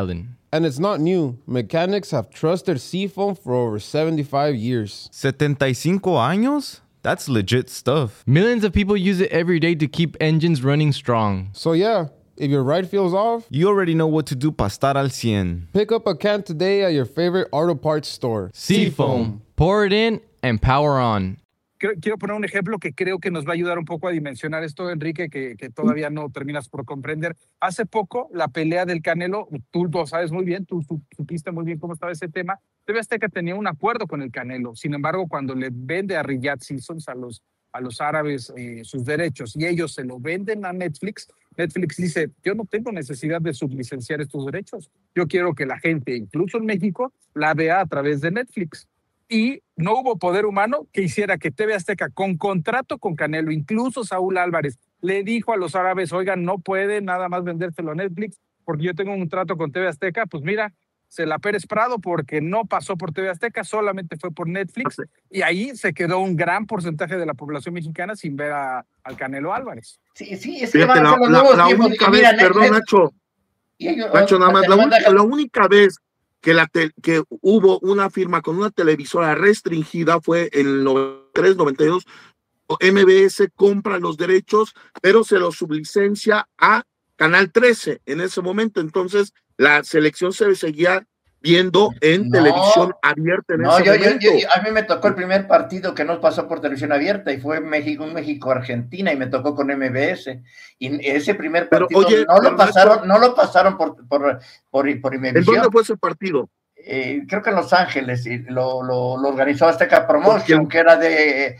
And it's not new. Mechanics have trusted Seafoam for over 75 years. 75 años? That's legit stuff. Millions of people use it every day to keep engines running strong. So yeah, if your ride feels off, you already know what to do para estar al 100. Pick up a can today at your favorite auto parts store. Seafoam. Pour it in and power on. Quiero poner un ejemplo que creo que nos va a ayudar un poco a dimensionar esto, Enrique, que todavía no terminas por comprender. Hace poco, la pelea del Canelo, tú lo sabes muy bien, tú supiste muy bien cómo estaba ese tema. TV Azteca tenía un acuerdo con el Canelo. Sin embargo, cuando le vende a Riyadh Seasons, a los árabes, sus derechos, y ellos se lo venden a Netflix, Netflix dice, yo no tengo necesidad de sublicenciar estos derechos. Yo quiero que la gente, incluso en México, la vea a través de Netflix. Y no hubo poder humano que hiciera que TV Azteca, con contrato con Canelo, incluso Saúl Álvarez, le dijo a los árabes, oigan, no puede nada más vendérselo a Netflix porque yo tengo un trato con TV Azteca. Pues mira, se la Pérez Prado porque no pasó por TV Azteca, solamente fue por Netflix. Y ahí se quedó un gran porcentaje de la población mexicana sin ver al Canelo Álvarez. Sí, es que la única vez, perdón, Nacho, nada más, la única vez que hubo una firma con una televisora restringida fue en el 93-92. MBS compra los derechos, pero se los sublicencia a Canal 13 en ese momento. Entonces, la selección se seguía viendo en televisión abierta en ese momento. A mí me tocó el primer partido que no pasó por televisión abierta y fue un México-Argentina y me tocó con MBS. Y ese primer partido no lo pasaron por Imevisión. ¿En dónde fue ese partido? Creo que en Los Ángeles, y lo organizó Azteca Promotion, que era de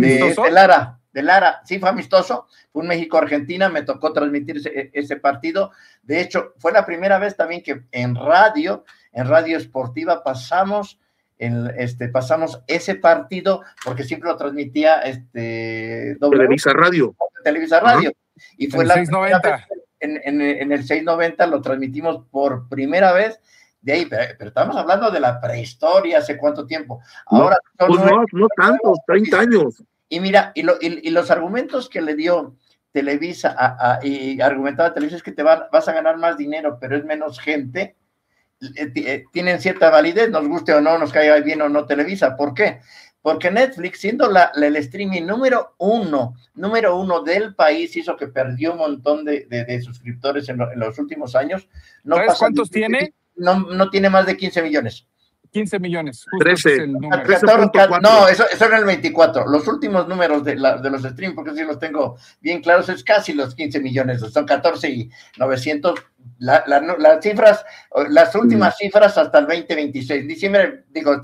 Lara. Sí, fue amistoso. Fue un México-Argentina, me tocó transmitir ese partido. De hecho, fue la primera vez también que en radio esportiva pasamos ese partido, porque siempre lo transmitía Televisa Radio. Y fue en el 690. En el 690 lo transmitimos por primera vez. De ahí, pero estamos hablando de la prehistoria, ¿hace cuánto tiempo? Ahora no tantos, 30 años. Y mira, y los argumentos que le dio Televisa y argumentaba Televisa es que vas a ganar más dinero, pero es menos gente, tienen cierta validez, nos guste o no, nos caiga bien o no Televisa. ¿Por qué? Porque Netflix, siendo el streaming número uno del país, hizo que perdió un montón de suscriptores en los últimos años. ¿Sabes cuántos tiene? No tiene más de 15 millones. 15 millones. 13. Es el número. 14, no, eso era el 24. Los últimos números de los streams, porque sí los tengo bien claros, es casi los 15 millones. Son 14 y 900. Las cifras, las últimas cifras hasta el 2026. Diciembre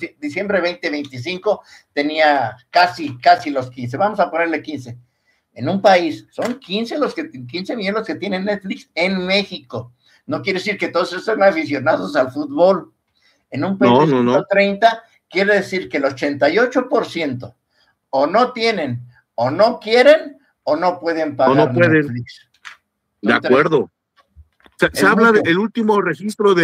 2025 tenía casi los 15. Vamos a ponerle 15. En un país, son 15 millones los que tienen Netflix en México. No quiere decir que todos son aficionados al fútbol. En un país de 130, quiere decir que el 88% o no tienen, o no quieren, o no pueden pagar Netflix. De acuerdo. Se habla del último registro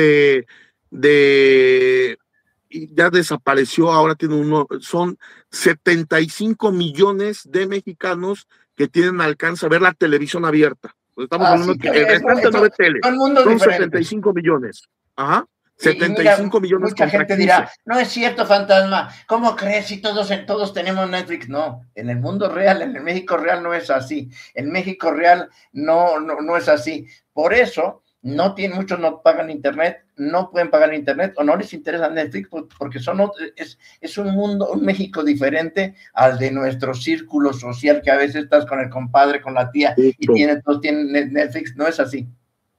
ya desapareció, ahora son 75 millones de mexicanos que tienen alcance a ver la televisión abierta. Estamos hablando que el restante no ve tele. Son 75 millones. Ajá. 75 millones. Mucha gente dirá, no es cierto, Fantasma, ¿cómo crees si todos tenemos Netflix? No, en el mundo real, en el México real no es así. En México real no es así. Por eso, muchos no pagan internet, no pueden pagar internet o no les interesa Netflix porque es un México diferente al de nuestro círculo social, que a veces estás con el compadre, con la tía y todos tienen Netflix. No es así.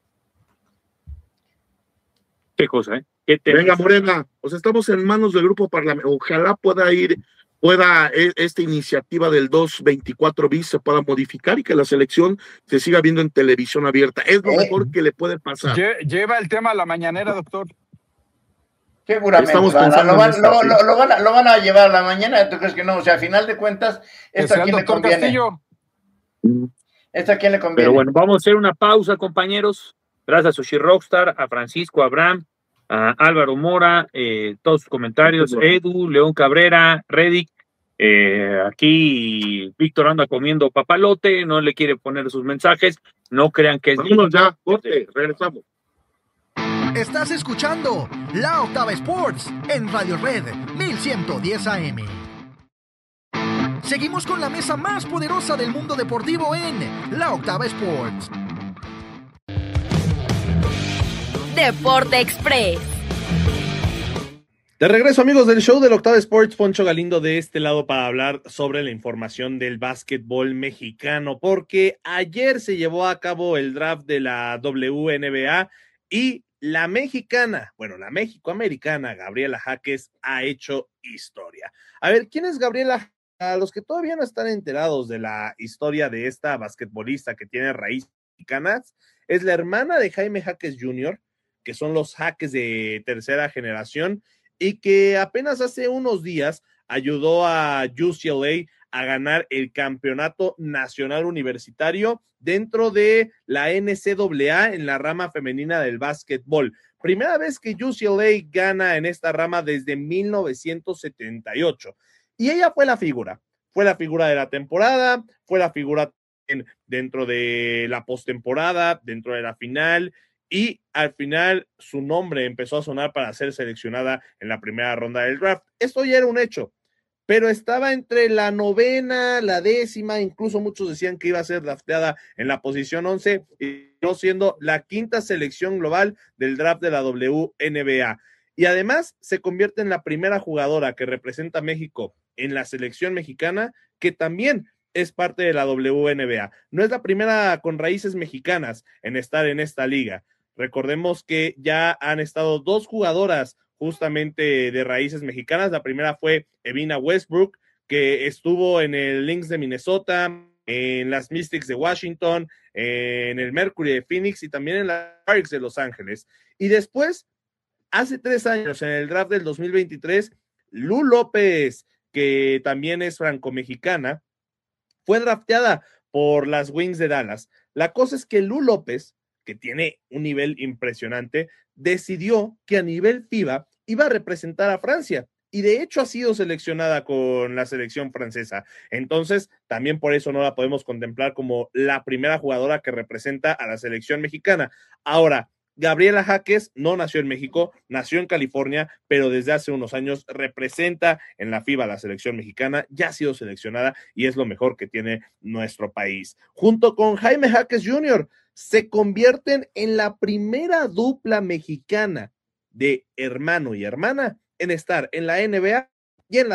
Qué cosa, Venga, Morena, estamos en manos del grupo parlamentario. Ojalá pueda esta iniciativa del 224 bis se pueda modificar y que la selección se siga viendo en televisión abierta. Es lo mejor que le puede pasar. Lleva el tema a la mañanera, doctor. Seguramente. Lo van a llevar a la mañana. ¿Tú crees que no? O sea, a final de cuentas, ¿esto a quién le conviene? ¿Esto a quién le conviene? Pero bueno, vamos a hacer una pausa, compañeros. Gracias a Sushi Rockstar, a Francisco, a Abraham, a Álvaro Mora, todos sus comentarios, Edu, León Cabrera, Redick, aquí Víctor anda comiendo papalote, no le quiere poner sus mensajes, no crean que es... Vámonos ya, corte, regresamos. Estás escuchando La Octava Sports en Radio Red 1110 AM. Seguimos con la mesa más poderosa del mundo deportivo en La Octava Sports. Deporte Express. De regreso, amigos del show del Octava Sports, Poncho Galindo de este lado para hablar sobre la información del básquetbol mexicano, porque ayer se llevó a cabo el draft de la WNBA y la mexicana, bueno, la mexicoamericana Gabriela Jaques ha hecho historia. A ver, ¿quién es Gabriela? A los que todavía no están enterados de la historia de esta basquetbolista que tiene raíces mexicanas, es la hermana de Jaime Jaques Jr., que son los Jaques de tercera generación, y que apenas hace unos días ayudó a UCLA a ganar el campeonato nacional universitario dentro de la NCAA en la rama femenina del básquetbol. Primera vez que UCLA gana en esta rama desde 1978. Y ella fue la figura de la temporada, fue la figura dentro de la postemporada, dentro de la final, y al final su nombre empezó a sonar para ser seleccionada en la primera ronda del draft. Esto ya era un hecho, pero estaba entre la 9ª, la 10ª, incluso muchos decían que iba a ser drafteada en la posición 11, y no siendo la 5ª selección global del draft de la WNBA. Y además se convierte en la primera jugadora que representa a México en la selección mexicana, que también es parte de la WNBA. No es la primera con raíces mexicanas en estar en esta liga. Recordemos que ya han estado 2 jugadoras justamente de raíces mexicanas. La primera fue Evina Westbrook, que estuvo en el Lynx de Minnesota, en las Mystics de Washington, en el Mercury de Phoenix y también en las Sparks de Los Ángeles. Y después, hace 3 años, en el draft del 2023, Lu López, que también es franco-mexicana, fue drafteada por las Wings de Dallas. La cosa es que Lu López, que tiene un nivel impresionante, decidió que a nivel FIBA iba a representar a Francia, y de hecho ha sido seleccionada con la selección francesa. Entonces, también por eso no la podemos contemplar como la primera jugadora que representa a la selección mexicana. Ahora, Gabriela Jaques no nació en México, nació en California, pero desde hace unos años representa en la FIBA la selección mexicana, ya ha sido seleccionada y es lo mejor que tiene nuestro país. Junto con Jaime Jaques Jr., se convierten en la primera dupla mexicana de hermano y hermana en estar en la NBA y en la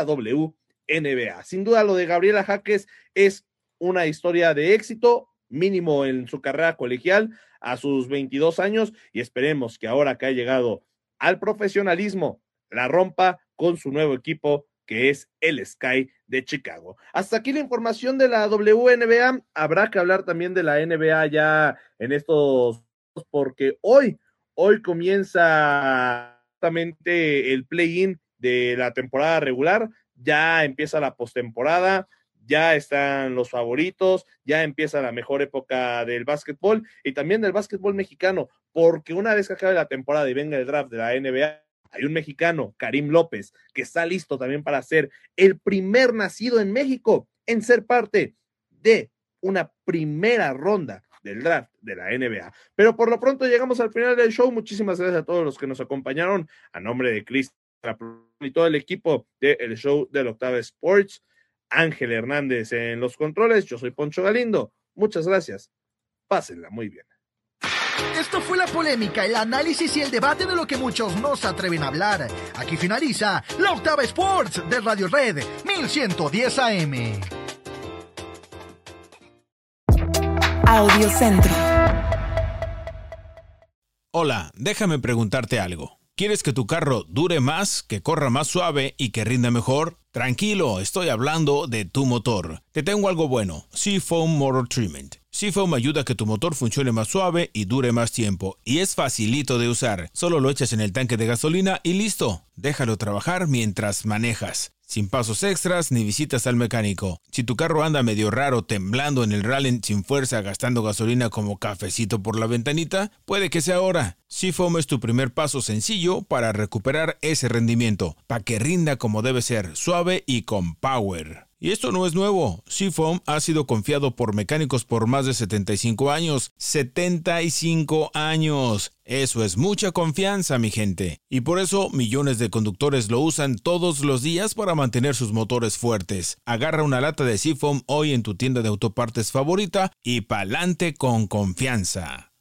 WNBA. Sin duda, lo de Gabriela Jaques es una historia de éxito, mínimo en su carrera colegial a sus 22 años, y esperemos que ahora que ha llegado al profesionalismo la rompa con su nuevo equipo, que es el Sky de Chicago. Hasta aquí la información de la WNBA. Habrá que hablar también de la NBA ya en estos, porque hoy comienza justamente el play-in de la temporada regular, ya empieza la postemporada, ya están los favoritos, ya empieza la mejor época del básquetbol y también del básquetbol mexicano, porque una vez que acabe la temporada y venga el draft de la NBA, hay un mexicano, Karim López, que está listo también para ser el primer nacido en México en ser parte de una primera ronda del draft de la NBA. Pero por lo pronto llegamos al final del show. Muchísimas gracias a todos los que nos acompañaron. A nombre de Chris y todo el equipo del show del Octava Sports, Ángel Hernández en los controles, yo soy Poncho Galindo. Muchas gracias. Pásenla muy bien. Esto fue la polémica, el análisis y el debate de lo que muchos no se atreven a hablar. Aquí finaliza la Octava Sports de Radio Red 1110 AM. Audio Centro. Hola, déjame preguntarte algo. ¿Quieres que tu carro dure más, que corra más suave y que rinda mejor? Tranquilo, estoy hablando de tu motor. Te tengo algo bueno, Seafoam Motor Treatment. Seafoam ayuda a que tu motor funcione más suave y dure más tiempo. Y es facilito de usar. Solo lo echas en el tanque de gasolina y listo. Déjalo trabajar mientras manejas. Sin pasos extras ni visitas al mecánico. Si tu carro anda medio raro, temblando en el rally sin fuerza, gastando gasolina como cafecito por la ventanita, puede que sea ahora. Seafoam es tu primer paso sencillo para recuperar ese rendimiento, para que rinda como debe ser, suave y con power. Y esto no es nuevo. Seafoam ha sido confiado por mecánicos por más de 75 años. 75 años. Eso es mucha confianza, mi gente. Y por eso millones de conductores lo usan todos los días para mantener sus motores fuertes. Agarra una lata de Seafoam hoy en tu tienda de autopartes favorita y pa'lante con confianza.